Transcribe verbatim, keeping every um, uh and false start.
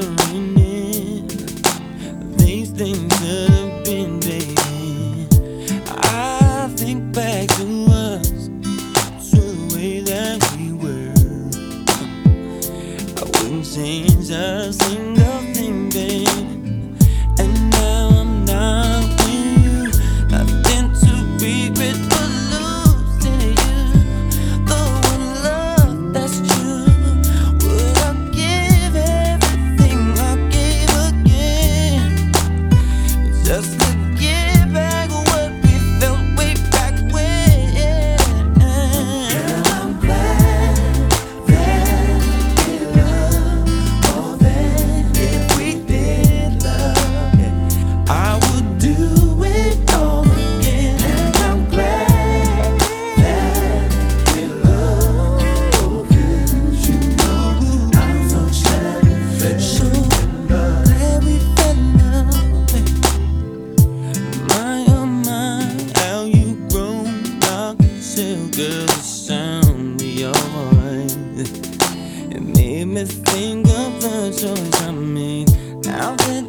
wondering if these things could have been, baby. I think back to us, to the way that we were. I wouldn't change a single thing, baby. And now I'm not with you. Nothing to regret but losing you. The one love that's true. Would I give everything I gave again, just to get back what we felt way back when? Girl, I'm glad that we love more than if we did love. I would do it all again. And I'm glad that we love. 'Cause you know I'm so sad, so in love. glad we fell in love. My oh my, how you grown, I can tell, girl, the sound of your voice. It made me think of the choice I made. Now that